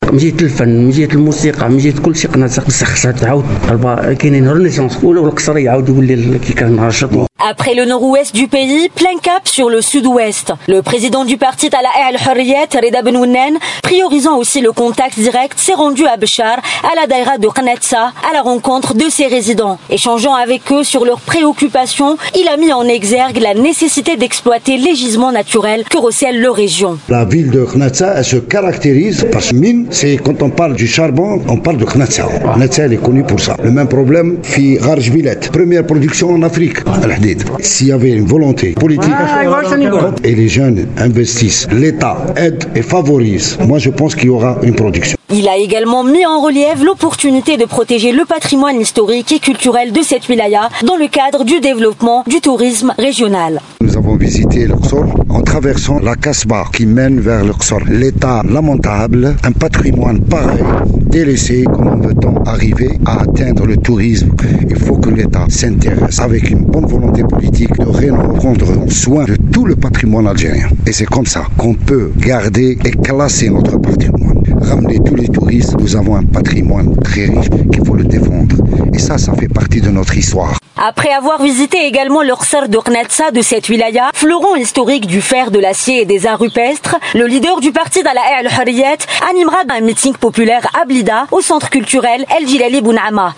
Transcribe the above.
من جهه الفن من جهه الموسيقى من جهه كل شيء قناصه بصح خصها تعاود كاينين رينيسانس والقصر يعاود يولي كي كان نشاط. Après le nord-ouest du pays, plein cap sur le sud-ouest. Le président du parti Tala'a al-Hurriyat, Reda Benounen, priorisant aussi le contact direct, s'est rendu à Béchar, à la daïra de Qnatsa, à la rencontre de ses résidents. Échangeant avec eux sur leurs préoccupations, il a mis en exergue la nécessité d'exploiter les gisements naturels que recèle leur région. La ville de Qnatsa, elle se caractérise parce que mine, c'est quand on parle du charbon, on parle de Qnatsa. Qnatsa, elle est connue pour ça. Le même problème, fi Garjbilet, première production en Afrique. S'il y avait une volonté politique et les jeunes investissent, l'État aide et favorise, moi je pense qu'il y aura une production. Il a également mis en relief l'opportunité de protéger le patrimoine historique et culturel de cette wilaya dans le cadre du développement du tourisme régional. Nous avons visité l'Uqsor en traversant la Kasbah qui mène vers l'Uqsor. L'état lamentable, un patrimoine pareil, délaissé, comment peut-on arriver à atteindre le tourisme? Il faut que l'État s'intéresse avec une bonne volonté politique de prendre soin de tout le patrimoine algérien. Et c'est comme ça qu'on peut garder et classer notre patrimoine. Ramener tous les touristes, nous avons un patrimoine très riche qu'il faut le défendre. Et ça fait partie de notre histoire. Après avoir visité également le Qsar de Qnatsa de cette wilaya, fleuron historique du fer, de l'acier et des arts rupestres, le leader du parti Tala'a al-Hurriyat animera un meeting populaire à Blida, au centre culturel El Jilali Bounama.